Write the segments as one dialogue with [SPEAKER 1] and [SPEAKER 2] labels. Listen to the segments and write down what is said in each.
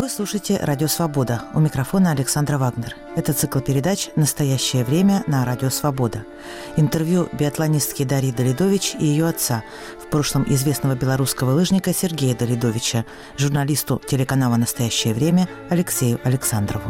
[SPEAKER 1] Вы слушаете «Радио Свобода». У микрофона Александра Вагнер. Это цикл передач «Настоящее время» на «Радио Свобода». Интервью биатлонистки Дарьи Давидович и ее отца, в прошлом известного белорусского лыжника Сергея Давидовича, журналисту телеканала «Настоящее время» Алексею Александрову.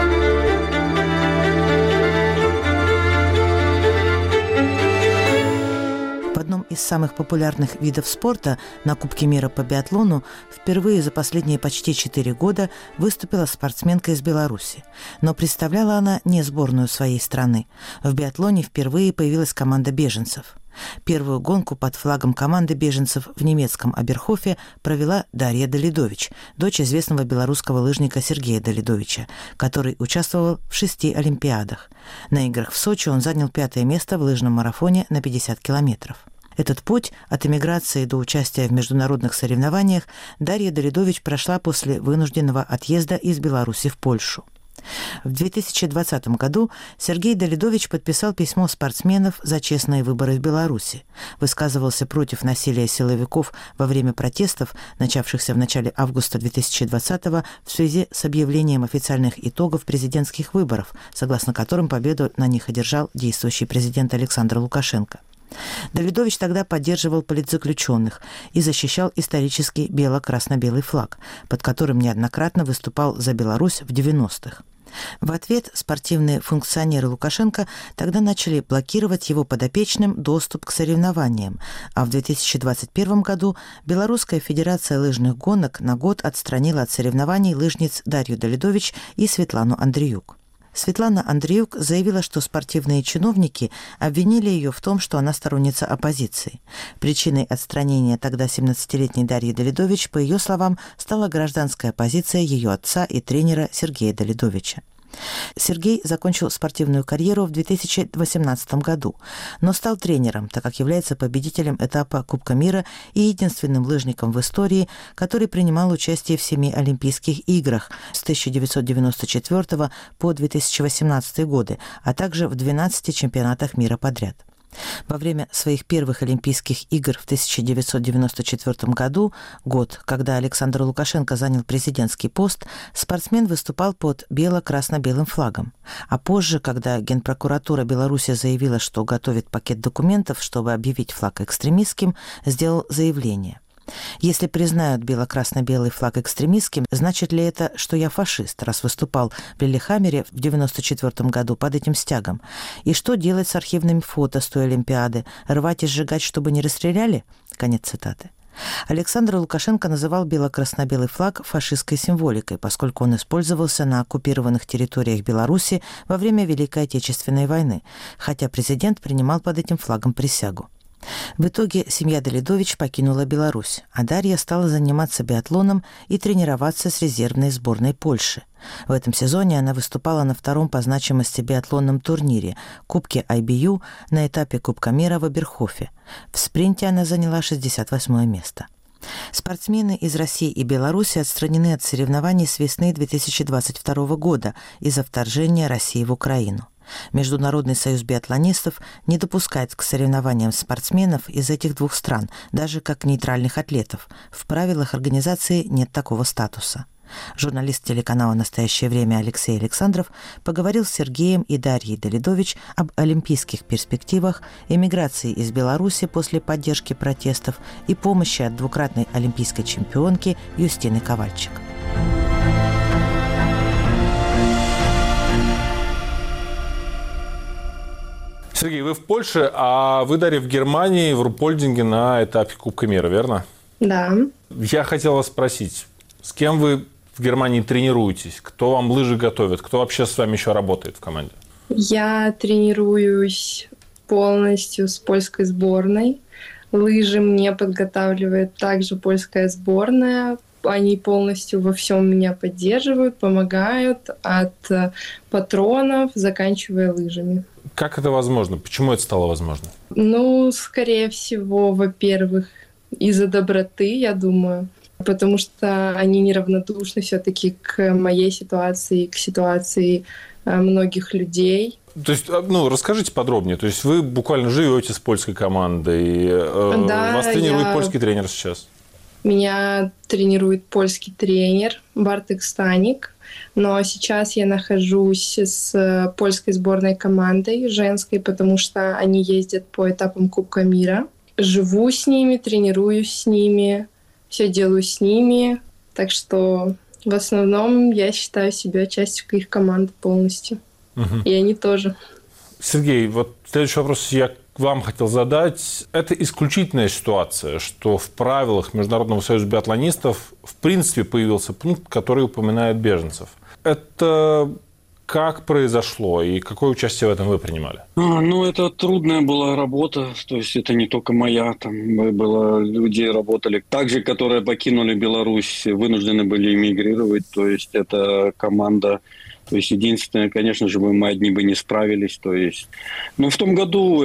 [SPEAKER 1] В одном из самых популярных видов спорта на Кубке мира по биатлону впервые за последние почти 4 года выступила спортсменка из Беларуси. Но представляла она не сборную своей страны. В биатлоне впервые появилась команда беженцев. Первую гонку под флагом команды беженцев в немецком Оберхофе провела Дарья Давидович, дочь известного белорусского лыжника Сергея Давидовича, который участвовал в 6 олимпиадах. На играх в Сочи он занял 5-е место в лыжном марафоне на 50 километров. Этот путь от эмиграции до участия в международных соревнованиях Дарья Давидович прошла после вынужденного отъезда из Беларуси в Польшу. В 2020 году Сергей Давидович подписал письмо спортсменов за честные выборы в Беларуси, высказывался против насилия силовиков во время протестов, начавшихся в начале августа 2020 в связи с объявлением официальных итогов президентских выборов, согласно которым победу на них одержал действующий президент Александр Лукашенко. Давидович тогда поддерживал политзаключенных и защищал исторический бело-красно-белый флаг, под которым неоднократно выступал за Беларусь в 90-х. В ответ спортивные функционеры Лукашенко тогда начали блокировать его подопечным доступ к соревнованиям, а в 2021 году Белорусская федерация лыжных гонок на год отстранила от соревнований лыжниц Дарью Давидович и Светлану Андреюк. Светлана Андреюк заявила, что спортивные чиновники обвинили ее в том, что она сторонница оппозиции. Причиной отстранения тогда 17-летней Дарьи Давидович, по ее словам, стала гражданская позиция ее отца и тренера Сергея Давидовича. Сергей закончил спортивную карьеру в 2018 году, но стал тренером, так как является победителем этапа Кубка мира и единственным лыжником в истории, который принимал участие в 7 Олимпийских играх с 1994 по 2018 годы, а также в 12 чемпионатах мира подряд. Во время своих первых Олимпийских игр в 1994 году, год, когда Александр Лукашенко занял президентский пост, спортсмен выступал под бело-красно-белым флагом. А позже, когда Генпрокуратура Беларуси заявила, что готовит пакет документов, чтобы объявить флаг экстремистским, сделал заявление. Если признают бело-красно-белый флаг экстремистским, значит ли это, что я фашист, раз выступал в Лиллехаммере в 1994 году под этим стягом? И что делать с архивными фото с той Олимпиады? Рвать и сжигать, чтобы не расстреляли? Конец цитаты. Александр Лукашенко называл бело-красно-белый флаг фашистской символикой, поскольку он использовался на оккупированных территориях Беларуси во время Великой Отечественной войны, хотя президент принимал под этим флагом присягу. В итоге семья Давидович покинула Беларусь, а Дарья стала заниматься биатлоном и тренироваться с резервной сборной Польши. В этом сезоне она выступала на 2-м по значимости биатлонном турнире Кубке IBU на этапе Кубка мира в Оберхофе. В спринте она заняла 68-е место. Спортсмены из России и Беларуси отстранены от соревнований с весны 2022 года из-за вторжения России в Украину. Международный союз биатлонистов не допускает к соревнованиям спортсменов из этих 2 стран, даже как нейтральных атлетов. В правилах организации нет такого статуса. Журналист телеканала «Настоящее время» Алексей Александров поговорил с Сергеем и Дарьей Давидович об олимпийских перспективах, эмиграции из Беларуси после поддержки протестов и помощи от двукратной олимпийской чемпионки Юстины Ковальчик.
[SPEAKER 2] Сергей, вы в Польше, а вы, Дарья, в Германии, в Руппольдинге на этапе Кубка мира, верно?
[SPEAKER 3] Да.
[SPEAKER 2] Я хотел вас спросить, с кем вы в Германии тренируетесь? Кто вам лыжи готовит? Кто вообще с вами еще работает в команде?
[SPEAKER 3] Я тренируюсь полностью с польской сборной. Лыжи мне подготавливает также польская сборная. Они полностью во всем меня поддерживают, помогают от патронов, заканчивая лыжами.
[SPEAKER 2] Как это возможно? Почему это стало возможно?
[SPEAKER 3] Скорее всего, во-первых, из-за доброты, я думаю. Потому что они неравнодушны все-таки к моей ситуации, к ситуации многих людей.
[SPEAKER 2] То есть, расскажите подробнее. То есть вы буквально живете с польской командой, вас тренирует польский тренер сейчас?
[SPEAKER 3] Меня тренирует польский тренер Бартек Станик. Но сейчас я нахожусь с польской сборной командой женской, потому что они ездят по этапам Кубка мира. Живу с ними, тренируюсь с ними, все делаю с ними. Так что в основном я считаю себя частью их команды полностью. И они тоже.
[SPEAKER 2] Сергей, вот следующий вопрос я вам хотел задать. Это исключительная ситуация, что в правилах Международного союза биатлонистов в принципе появился пункт, который упоминает беженцев. Это как произошло и какое участие в этом вы принимали?
[SPEAKER 4] Это трудная была работа, то есть это не только моя, там было люди работали, также, которые покинули Беларусь, вынуждены были эмигрировать, то есть это команда. То есть единственное, конечно же, мы одни бы не справились. То есть, в том году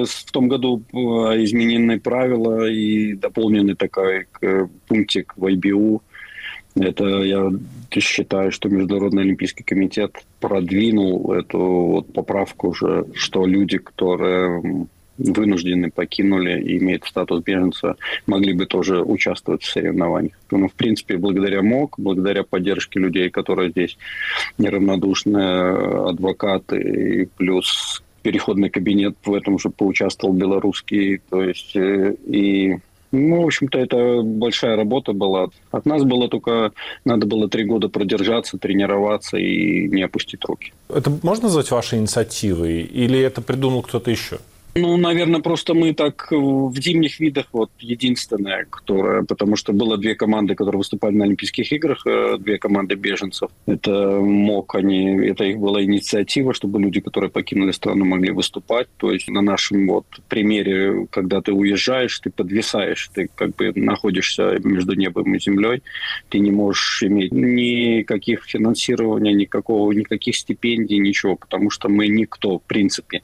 [SPEAKER 4] изменены правила и дополнены такой пунктик в IBU. Это я считаю, что Международный олимпийский комитет продвинул эту поправку уже, что люди, которые вынуждены покинули и имеют статус беженца, могли бы тоже участвовать в соревнованиях. В принципе, благодаря МОК, благодаря поддержке людей, которые здесь неравнодушные адвокаты, и плюс переходный кабинет в этом же поучаствовал белорусский, то есть в общем-то, это большая работа была. От нас было только, надо было 3 года продержаться, тренироваться и не опустить руки.
[SPEAKER 2] Это можно назвать вашей инициативой или это придумал кто-то еще?
[SPEAKER 4] Наверное, просто мы так в зимних видах единственная, потому что было 2 команды, которые выступали на Олимпийских играх, 2 команды беженцев. Это МОК, это их была инициатива, чтобы люди, которые покинули страну, могли выступать. То есть на нашем примере, когда ты уезжаешь, ты подвисаешь, ты как бы находишься между небом и землей, ты не можешь иметь никаких финансирования, никаких стипендий, ничего, потому что мы никто, в принципе.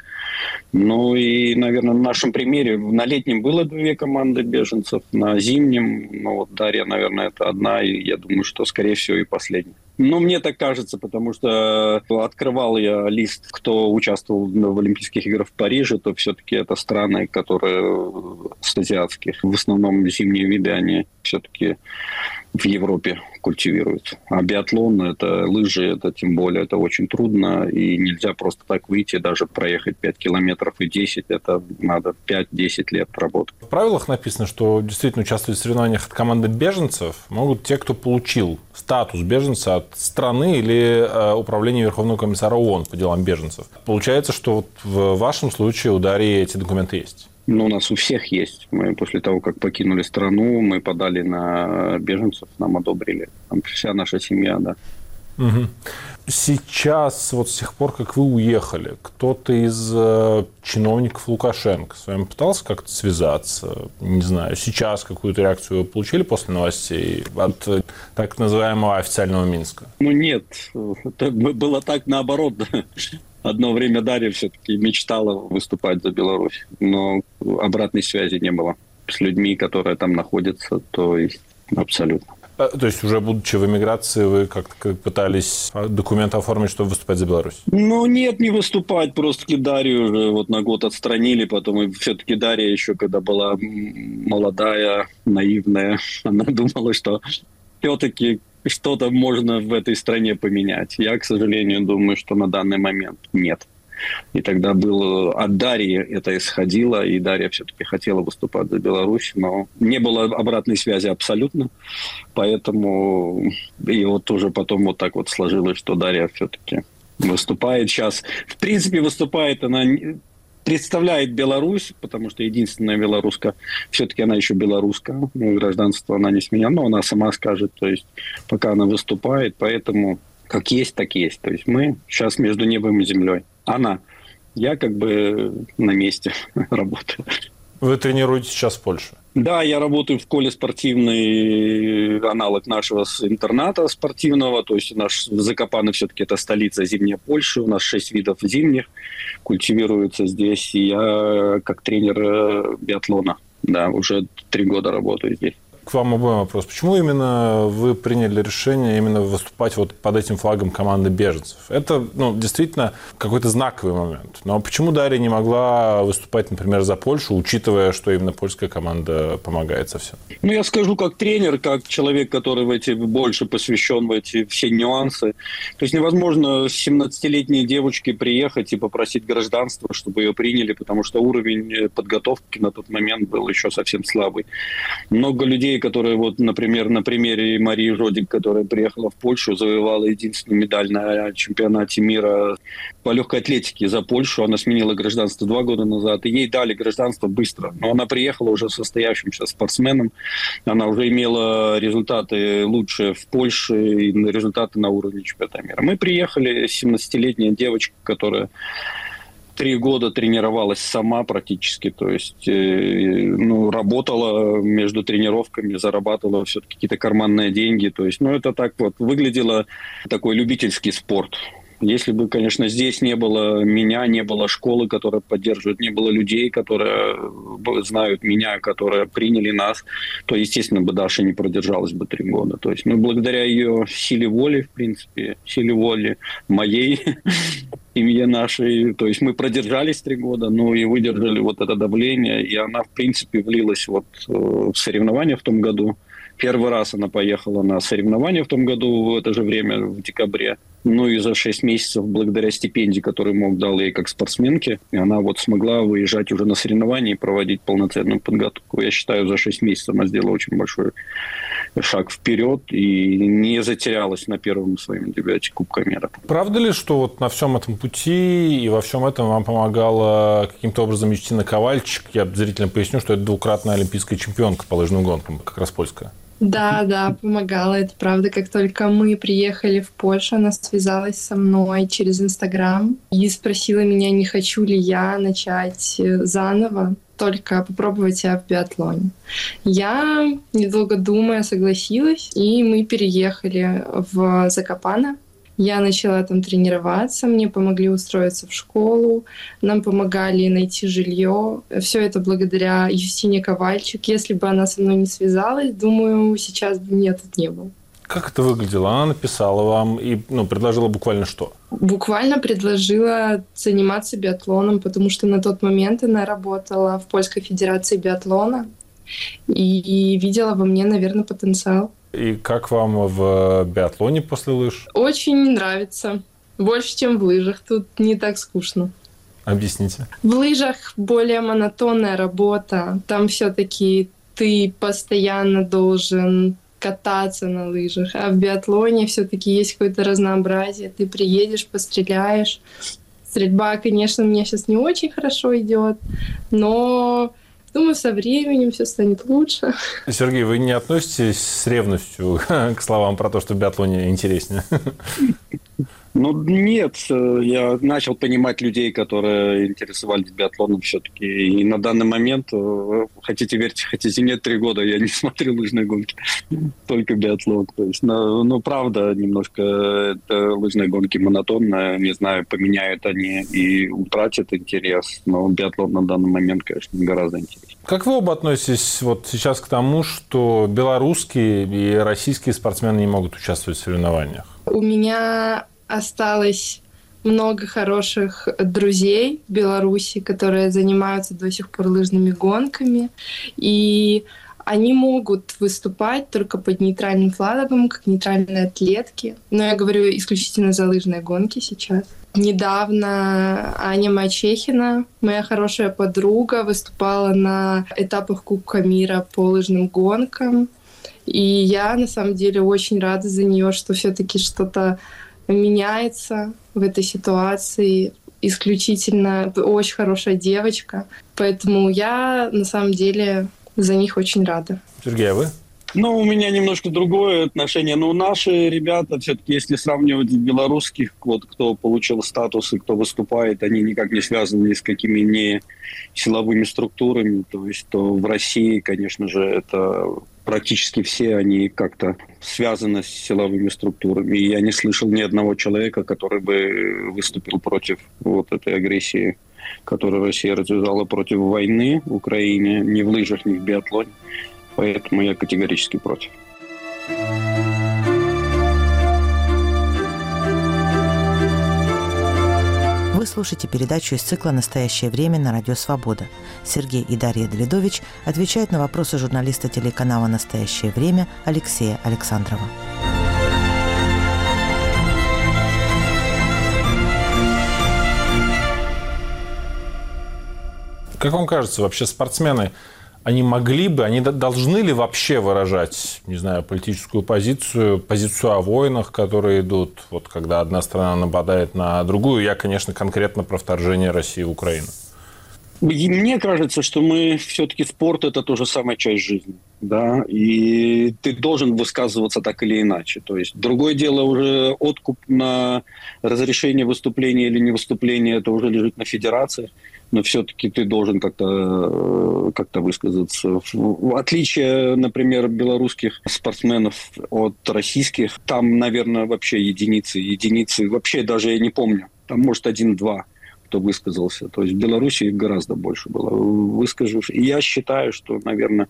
[SPEAKER 4] И, наверное, на нашем примере на летнем было 2 команды беженцев, на зимнем, Дарья, наверное, это одна, и я думаю, что, скорее всего, и последняя. Мне так кажется, потому что открывал я лист, кто участвовал в Олимпийских играх в Париже, то все-таки это страны, которые с азиатских. В основном зимние виды, они все-таки в Европе культивируют. А биатлон, это лыжи, это тем более, это очень трудно, и нельзя просто так выйти, даже проехать 5 километров и 10, это надо 5-10 лет работать.
[SPEAKER 2] В правилах написано, что действительно участвовать в соревнованиях от команды беженцев могут те, кто получил статус беженца от страны или управления Верховного комиссара ООН по делам беженцев. Получается, что в вашем случае у Дарьи эти документы есть?
[SPEAKER 4] У нас у всех есть. Мы после того, как покинули страну, мы подали на беженцев, нам одобрили. Там вся наша семья, да.
[SPEAKER 2] Угу. Сейчас, с тех пор, как вы уехали, кто-то из чиновников Лукашенко с вами пытался как-то связаться? Не знаю, сейчас какую-то реакцию вы получили после новостей от так называемого официального Минска?
[SPEAKER 4] Нет, это было так наоборот. Одно время Дарья все-таки мечтала выступать за Беларусь, но обратной связи не было с людьми, которые там находятся, то есть абсолютно.
[SPEAKER 2] То есть уже будучи в эмиграции, вы как-то пытались документы оформить, чтобы выступать за Беларусь?
[SPEAKER 4] Нет, не выступать, просто Дарью уже на год отстранили, потом и все-таки Дарья еще, когда была молодая, наивная, она думала, что все-таки что-то можно в этой стране поменять. Я, к сожалению, думаю, что на данный момент нет. И тогда от Дарьи это исходило, и Дарья все-таки хотела выступать за Беларусь, но не было обратной связи абсолютно. Поэтому и тоже потом так сложилось, что Дарья все-таки выступает сейчас. В принципе, выступает она... Представляет Беларусь, потому что единственная белоруска, все-таки она еще белоруска, гражданство она не сменяла, но она сама скажет, то есть пока она выступает, поэтому как есть, так есть. То есть мы сейчас между небом и землей. Я как бы на месте работаю.
[SPEAKER 2] Вы тренируетесь сейчас в Польше?
[SPEAKER 4] Да, я работаю в школе спортивный аналог нашего интерната спортивного. То есть наш Закопаны все-таки это столица зимняя Польши. У нас 6 видов зимних культивируются здесь. И я как тренер биатлона. Да, уже 3 года работаю здесь.
[SPEAKER 2] к вам обоим вопрос. Почему именно вы приняли решение именно выступать вот под этим флагом команды беженцев? Это, действительно какой-то знаковый момент. Но почему Дарья не могла выступать, например, за Польшу, учитывая, что именно польская команда помогает совсем?
[SPEAKER 4] Я скажу как тренер, как человек, который больше посвящен в эти все нюансы. То есть невозможно 17-летней девочке приехать и попросить гражданство, чтобы ее приняли, потому что уровень подготовки на тот момент был еще совсем слабый. Много людей, которые, например, на примере Марии Жодик, которая приехала в Польшу, завоевала единственную медаль на чемпионате мира по легкой атлетике за Польшу. Она сменила гражданство 2 года назад, и ей дали гражданство быстро. Но она приехала уже состоявшимся спортсменом. Она уже имела результаты лучшие в Польше и результаты на уровне чемпионата мира. Мы приехали, 17-летняя девочка, которая 3 года тренировалась сама практически, то есть работала между тренировками, зарабатывала все-таки какие-то карманные деньги, то есть, это так выглядело такой любительский спорт. Если бы, конечно, здесь не было меня, не было школы, которая поддерживает, не было людей, которые знают меня, которые приняли нас, то, естественно, бы Даша не продержалась бы 3 года. То есть, благодаря ее силе воли, в принципе, силе воли моей, семье нашей, то есть мы продержались 3 года, и выдержали это давление, и она, в принципе, влилась в соревнования в том году. Первый раз она поехала на соревнования в том году, в это же время, в декабре. И за 6 месяцев, благодаря стипендии, которую МОК дал ей как спортсменке, она смогла выезжать уже на соревнования и проводить полноценную подготовку. Я считаю, за 6 месяцев она сделала очень большой шаг вперед и не затерялась на первом своем дебюте Кубка мира.
[SPEAKER 2] Правда ли, что на всем этом пути и во всем этом вам помогала каким-то образом Юстина Ковальчик? Я зрителям поясню, что это 2-кратная олимпийская чемпионка по лыжным гонкам, как раз польская.
[SPEAKER 3] Да, помогала, это правда. Как только мы приехали в Польшу, она связалась со мной через Инстаграм и спросила меня, не хочу ли я начать заново, только попробовать себя в биатлоне. Я, недолго думая, согласилась, и мы переехали в Закопане. Я начала там тренироваться, мне помогли устроиться в школу, нам помогали найти жилье. Все это благодаря Юстине Ковальчик. Если бы она со мной не связалась, думаю, сейчас бы меня тут не было.
[SPEAKER 2] Как это выглядело? Она написала вам и предложила буквально что?
[SPEAKER 3] Буквально предложила заниматься биатлоном, потому что на тот момент она работала в Польской Федерации биатлона и видела во мне, наверное, потенциал.
[SPEAKER 2] И как вам в биатлоне после лыж?
[SPEAKER 3] Очень нравится. Больше, чем в лыжах. Тут не так скучно.
[SPEAKER 2] Объясните.
[SPEAKER 3] В лыжах более монотонная работа. Там все-таки ты постоянно должен кататься на лыжах. А в биатлоне все-таки есть какое-то разнообразие. Ты приедешь, постреляешь. Стрельба, конечно, мне сейчас не очень хорошо идет, но думаю, со временем все станет лучше.
[SPEAKER 2] Сергей, вы не относитесь с ревностью к словам про то, что в биатлоне интереснее?
[SPEAKER 4] Нет, я начал понимать людей, которые интересовались биатлоном все-таки. И на данный момент, хотите верьте, хотите нет, 3 года я не смотрю лыжные гонки, только биатлон. То есть, правда, немножко это лыжные гонки монотонные. Не знаю, поменяют они и утратят интерес, но биатлон на данный момент, конечно, гораздо интереснее.
[SPEAKER 2] Как вы оба относитесь сейчас к тому, что белорусские и российские спортсмены не могут участвовать в соревнованиях?
[SPEAKER 3] У меня осталось много хороших друзей в Беларуси, которые занимаются до сих пор лыжными гонками. И они могут выступать только под нейтральным флагом, как нейтральные атлетки. Но я говорю исключительно за лыжные гонки сейчас. Недавно Аня Мачехина, моя хорошая подруга, выступала на этапах Кубка мира по лыжным гонкам. И я, на самом деле, очень рада за нее, что все-таки что-то меняется в этой ситуации. Исключительно очень хорошая девочка. Поэтому я, на самом деле, за них очень рада.
[SPEAKER 2] Сергей, а вы?
[SPEAKER 4] У меня немножко другое отношение. Наши ребята, все-таки, если сравнивать белорусских, кто получил статус и кто выступает, они никак не связаны ни с какими не силовыми структурами. То есть в России, конечно же, это практически все они как-то связаны с силовыми структурами. И я не слышал ни одного человека, который бы выступил против этой агрессии, которую Россия развязала против войны в Украине, ни в лыжах, ни в биатлоне. Поэтому я категорически против.
[SPEAKER 1] Вы слушаете передачу из цикла «Настоящее время» на Радио Свобода. Сергей и Дарья Давидович отвечают на вопросы журналиста телеканала «Настоящее время» Алексея Александрова.
[SPEAKER 2] Как вам кажется, вообще спортсмены, они могли бы, они должны ли вообще выражать, не знаю, политическую позицию о войнах, которые идут, вот когда одна страна нападает на другую? Я, конечно, конкретно про вторжение России в Украину.
[SPEAKER 4] Мне кажется, что мы все-таки спорт – это тоже самая часть жизни, да, и ты должен высказываться так или иначе. То есть другое дело уже откуп на разрешение выступления или не выступления, это уже лежит на федерации. Но все-таки ты должен как-то высказаться. В отличие, например, белорусских спортсменов от российских, там, наверное, вообще единицы. Вообще даже я не помню. Там, может, 1-2, кто высказался. То есть в Беларуси их гораздо больше было высказавших. И я считаю, что, наверное,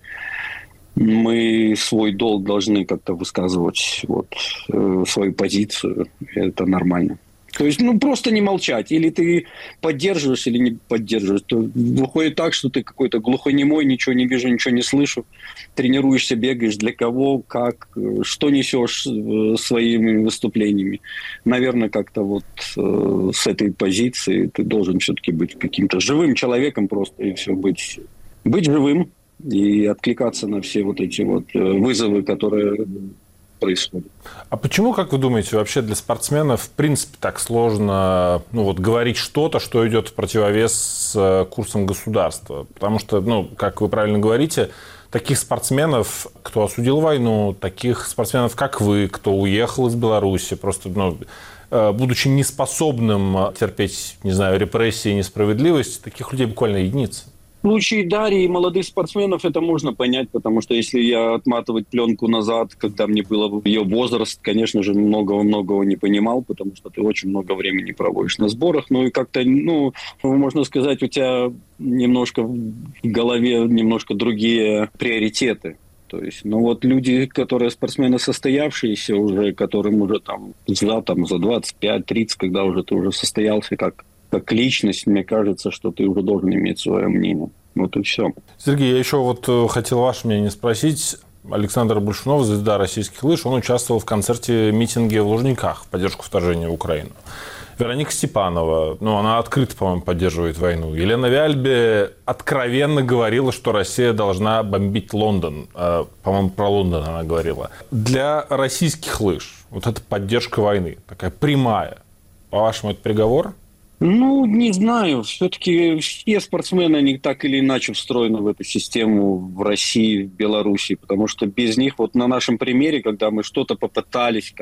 [SPEAKER 4] мы свой долг должны как-то высказывать, свою позицию. Это нормально. То есть, просто не молчать. Или ты поддерживаешь, или не поддерживаешь. То выходит так, что ты какой-то глухонемой, ничего не вижу, ничего не слышу. Тренируешься, бегаешь. Для кого, как, что несешь своими выступлениями. Наверное, как-то с этой позиции ты должен все-таки быть каким-то живым человеком просто. И все, быть живым и откликаться на все эти вызовы, которые происходит.
[SPEAKER 2] А почему, как вы думаете, вообще для спортсменов в принципе так сложно говорить что-то, что идет в противовес с курсом государства? Потому что, как вы правильно говорите, таких спортсменов, кто осудил войну, таких спортсменов, как вы, кто уехал из Беларуси, просто, будучи неспособным терпеть, не знаю, репрессии и несправедливость, таких людей буквально единицы.
[SPEAKER 4] В случае Дарьи и молодых спортсменов это можно понять, потому что если я отматывать пленку назад, когда мне был ее возраст, конечно же, многого не понимал, потому что ты очень много времени проводишь на сборах. И как-то, можно сказать, у тебя немножко в голове немножко другие приоритеты. То есть, люди, которые спортсмены состоявшиеся уже, которым уже за 25-30, когда уже ты уже состоялся как личность, мне кажется, что ты уже должен иметь свое мнение. Вот и все.
[SPEAKER 2] Сергей, я еще хотел ваше мнение спросить. Александр Большунов, звезда российских лыж, он участвовал в концерте-митинге в Лужниках в поддержку вторжения в Украину. Вероника Степанова, она открыто, по-моему, поддерживает войну. Елена Вяльбе откровенно говорила, что Россия должна бомбить Лондон. По-моему, про Лондон она говорила. Для российских лыж эта поддержка войны, такая прямая, по-вашему, это приговор?
[SPEAKER 4] Не знаю. Все-таки все спортсмены, они так или иначе встроены в эту систему в России, в Беларуси, потому что без них, на нашем примере, когда мы что-то попытались,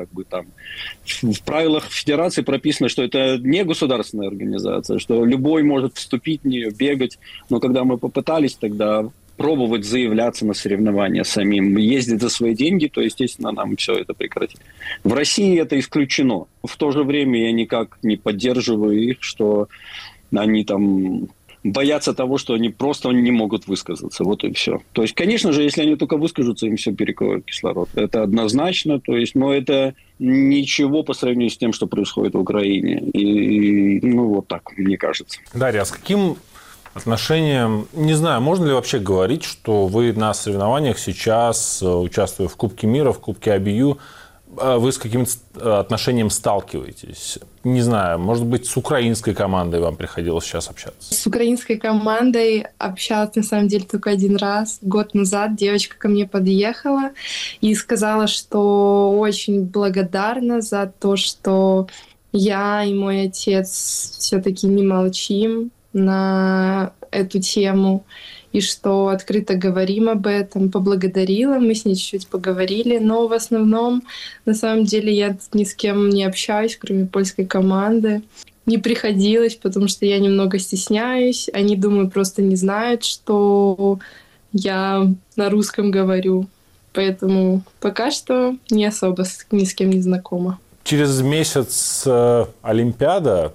[SPEAKER 4] в правилах федерации прописано, что это не государственная организация, что любой может вступить в нее, бегать, но когда мы попытались тогда пробовать заявляться на соревнования самим, ездить за свои деньги, то, естественно, нам все это прекратить. В России это исключено. В то же время я никак не поддерживаю их, что они боятся того, что они просто не могут высказаться. Вот и все. То есть, конечно же, если они только выскажутся, им все перекроют кислород. Это однозначно. То есть, но это ничего по сравнению с тем, что происходит в Украине. И так, мне кажется.
[SPEAKER 2] Дарья, а с каким отношением, не знаю, можно ли вообще говорить, что вы на соревнованиях сейчас, участвуя в Кубке мира, в Кубке АБЮ, вы с каким-то отношением сталкиваетесь? Не знаю, может быть, с украинской командой вам приходилось сейчас общаться?
[SPEAKER 3] С украинской командой общалась, на самом деле, только один раз. Год назад девочка ко мне подъехала и сказала, что очень благодарна за то, что я и мой отец все-таки не молчим на эту тему, и что открыто говорим об этом. Поблагодарила, мы с ней чуть-чуть поговорили, но в основном, на самом деле, я ни с кем не общаюсь, кроме польской команды. Не приходилось, потому что я немного стесняюсь. Они, думаю, просто не знают, что я на русском говорю. Поэтому пока что не особо ни с кем не знакома.
[SPEAKER 2] Через месяц Олимпиада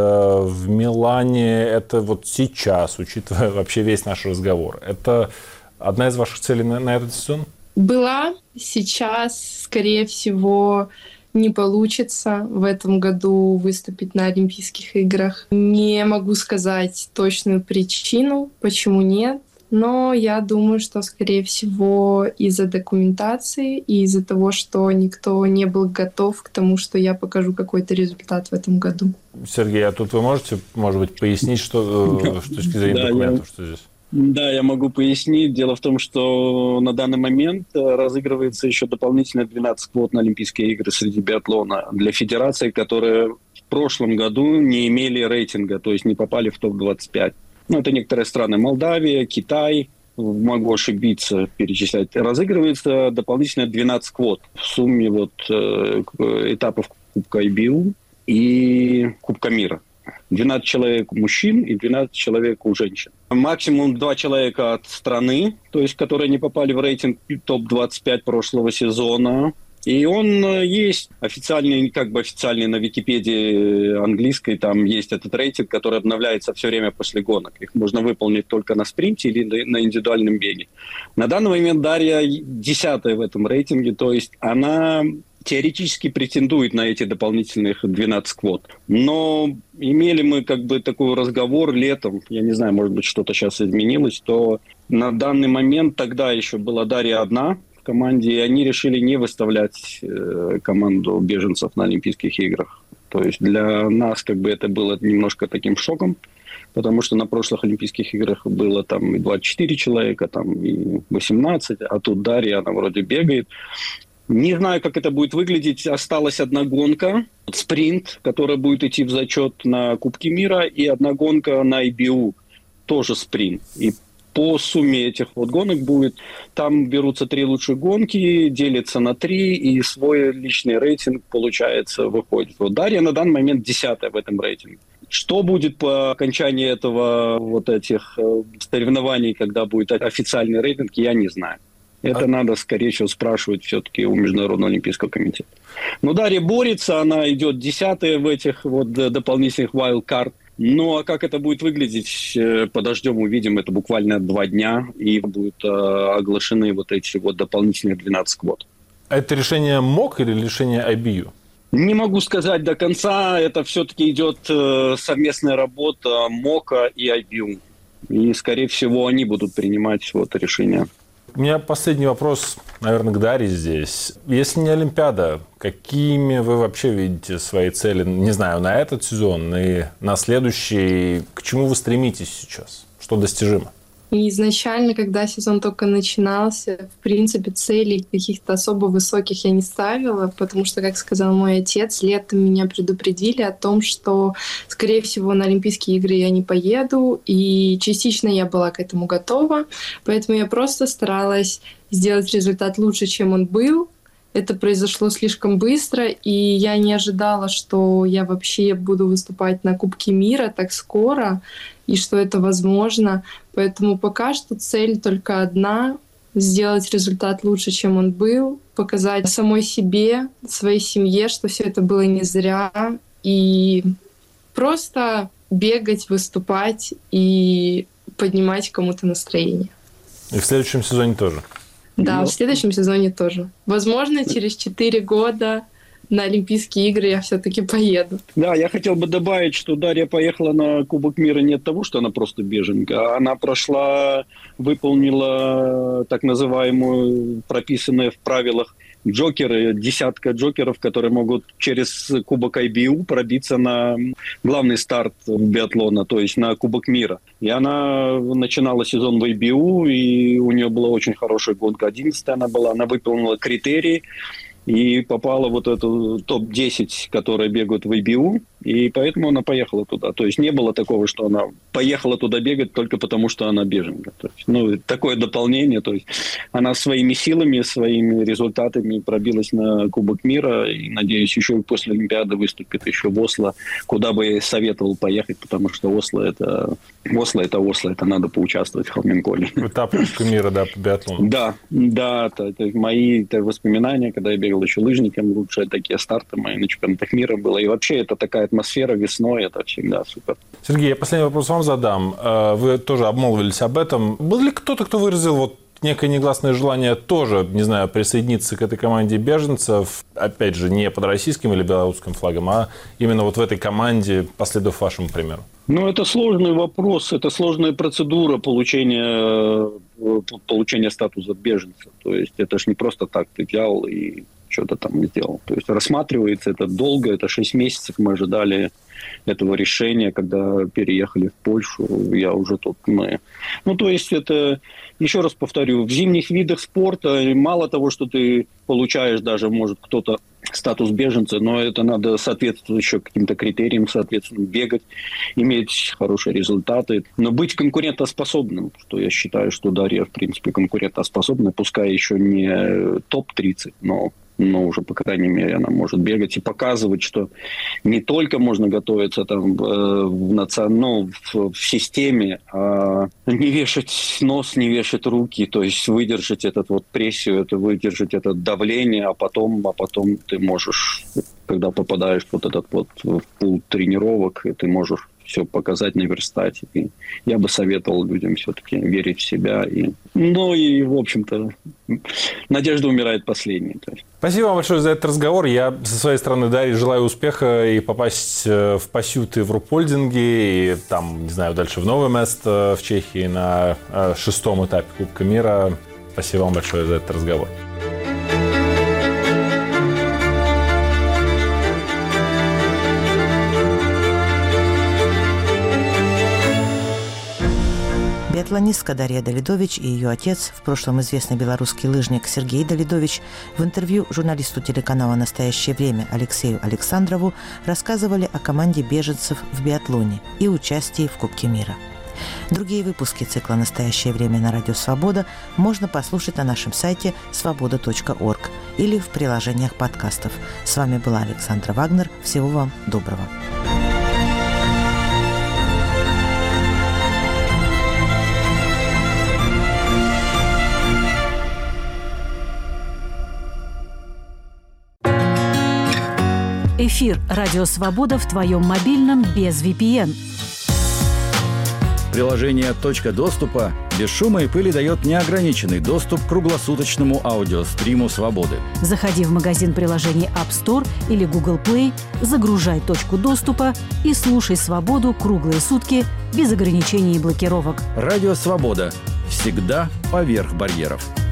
[SPEAKER 2] в Милане, это сейчас, учитывая вообще весь наш разговор, это одна из ваших целей на этот сезон?
[SPEAKER 3] Была. Сейчас, скорее всего, не получится в этом году выступить на Олимпийских играх. Не могу сказать точную причину, почему нет. Но я думаю, что, скорее всего, из-за документации и из-за того, что никто не был готов к тому, что я покажу какой-то результат в этом году.
[SPEAKER 2] Сергей, а тут вы можете, может быть, пояснить, что с точки зрения документов, что здесь?
[SPEAKER 4] Да, я могу пояснить. Дело в том, что на данный момент разыгрывается еще дополнительно 12 квот на Олимпийские игры среди биатлона для федераций, которые в прошлом году не имели рейтинга, то есть не попали в топ-25. Это некоторые страны. Молдавия, Китай, могу ошибиться, перечислять. Разыгрывается дополнительно 12 квот в сумме этапов Кубка IBU и Кубка мира. 12 человек у мужчин и 12 человек у женщин. Максимум 2 человека от страны, то есть которые не попали в рейтинг топ-25 прошлого сезона. И он есть официальный на Википедии английской, там есть этот рейтинг, который обновляется все время после гонок. Их можно выполнить только на спринте или на индивидуальном беге. На данный момент Дарья 10-я в этом рейтинге, то есть она теоретически претендует на эти дополнительных 12 квот. Но имели мы такой разговор летом, я не знаю, может быть, что-то сейчас изменилось, то на данный момент тогда еще была Дарья одна в команде, и они решили не выставлять команду беженцев на Олимпийских играх. То есть для нас это было немножко таким шоком, потому что на прошлых Олимпийских играх было там и 24 человека, там и 18, а тут Дарья, она вроде бегает. Не знаю, как это будет выглядеть. Осталась одна гонка, спринт, которая будет идти в зачет на Кубке мира, и одна гонка на IBU, тоже спринт. И по сумме этих гонок будет, там берутся 3 лучшие гонки, делятся на 3, и свой личный рейтинг, получается, выходит. Дарья на данный момент 10-я в этом рейтинге. Что будет по окончании этих соревнований, когда будет официальный рейтинг, я не знаю. Это надо, скорее всего, спрашивать все-таки у Международного олимпийского комитета. Но Дарья борется, она идет 10-я в этих дополнительных wildcard. Ну, а как это будет выглядеть, подождем, увидим. Это буквально 2 дня, и будут оглашены эти дополнительные 12 квот.
[SPEAKER 2] А это решение МОК или решение IBU?
[SPEAKER 4] Не могу сказать до конца. Это все-таки идет совместная работа МОКа и IBU. И, скорее всего, они будут принимать решение.
[SPEAKER 2] У меня последний вопрос, наверное, к Дарье здесь. Если не Олимпиада, какими вы вообще видите свои цели, не знаю, на этот сезон и на следующий? К чему вы стремитесь сейчас? Что достижимо?
[SPEAKER 3] И изначально, когда сезон только начинался, в принципе, целей каких-то особо высоких я не ставила, потому что, как сказал мой отец, летом меня предупредили о том, что, скорее всего, на Олимпийские игры я не поеду, и частично я была к этому готова, поэтому я просто старалась сделать результат лучше, чем он был. Это произошло слишком быстро, и я не ожидала, что я вообще буду выступать на Кубке мира так скоро, и что это возможно. Поэтому пока что цель только одна — сделать результат лучше, чем он был, показать самой себе, своей семье, что все это было не зря, и просто бегать, выступать и поднимать кому-то настроение.
[SPEAKER 2] И в следующем сезоне тоже?
[SPEAKER 3] Да, в следующем сезоне тоже. Возможно, через 4 года на Олимпийские игры я все-таки поеду.
[SPEAKER 4] Да, я хотел бы добавить, что Дарья поехала на Кубок мира не от того, что она просто беженка. Она выполнила так называемую, прописанную в правилах, джокеры, 10 джокеров, которые могут через Кубок IBU пробиться на главный старт биатлона, то есть на Кубок мира. И она начинала сезон в IBU, и у нее была очень хорошая гонка, 11-я она была, она выполнила критерии и попала в эту топ-10, которые бегают в IBU, и поэтому она поехала туда. То есть не было такого, что она поехала туда бегать только потому, что она беженка. То есть, такое дополнение. То есть она своими силами, своими результатами пробилась на Кубок мира, и, надеюсь, еще и после Олимпиады выступит еще в Осло, куда бы я советовал поехать, потому что Осло это надо поучаствовать в Холменколе.
[SPEAKER 2] Этап Кубка мира, да, по биатлону.
[SPEAKER 4] Да, это мои воспоминания, когда я бегал еще лыжником, лучшие такие старты мои на чемпионатах мира было. И вообще это такая атмосфера весной, это всегда супер.
[SPEAKER 2] Сергей, я последний вопрос вам задам. Вы тоже обмолвились об этом. Был ли кто-то, кто выразил некое негласное желание тоже, не знаю, присоединиться к этой команде беженцев, опять же, не под российским или белорусским флагом, а именно вот в этой команде, последовав вашему примеру?
[SPEAKER 4] Ну, это сложный вопрос, это сложная процедура получения статуса беженца. То есть это ж не просто так ты взял и что-то там сделал. То есть рассматривается это долго, это 6 месяцев мы ожидали этого решения, когда переехали в Польшу, я уже тут Ну, то есть это, еще раз повторю, в зимних видах спорта мало того, что ты получаешь даже, может, кто-то статус беженца, но это надо соответствовать еще каким-то критериям, соответственно, бегать, иметь хорошие результаты, но быть конкурентоспособным, что я считаю, что Дарья, в принципе, конкурентоспособна, пускай еще не топ-30, но уже, по крайней мере, она может бегать и показывать, что не только можно готовиться там в системе, а не вешать нос, не вешать руки, то есть выдержать этот вот прессию, выдержать это давление, а потом ты можешь, когда попадаешь вот этот вот в пул тренировок, ты можешь все показать, наверстать. И я бы советовал людям все-таки верить в себя. И в общем-то, надежда умирает последней.
[SPEAKER 2] Спасибо вам большое за этот разговор. Я со своей стороны, Дарье, желаю успеха и попасть в Пасют и в Рупольдинге, и там, не знаю, дальше в Новое место в Чехии на 6-м этапе Кубка мира. Спасибо вам большое за этот разговор.
[SPEAKER 1] Биатлонистка Дарья Давидович и ее отец, в прошлом известный белорусский лыжник Сергей Давидович, в интервью журналисту телеканала «Настоящее время» Алексею Александрову рассказывали о команде беженцев в биатлоне и участии в Кубке мира. Другие выпуски цикла «Настоящее время» на Радио Свобода можно послушать на нашем сайте svoboda.org или в приложениях подкастов. С вами была Александра Вагнер. Всего вам доброго.
[SPEAKER 5] Эфир «Радио Свобода» в твоем мобильном без VPN.
[SPEAKER 6] Приложение «Точка доступа» без шума и пыли дает неограниченный доступ к круглосуточному аудиостриму «Свободы».
[SPEAKER 5] Заходи в магазин приложений App Store или Google Play, загружай «Точку доступа» и слушай «Свободу» круглые сутки без ограничений и блокировок.
[SPEAKER 6] Радио «Свобода». Всегда поверх барьеров.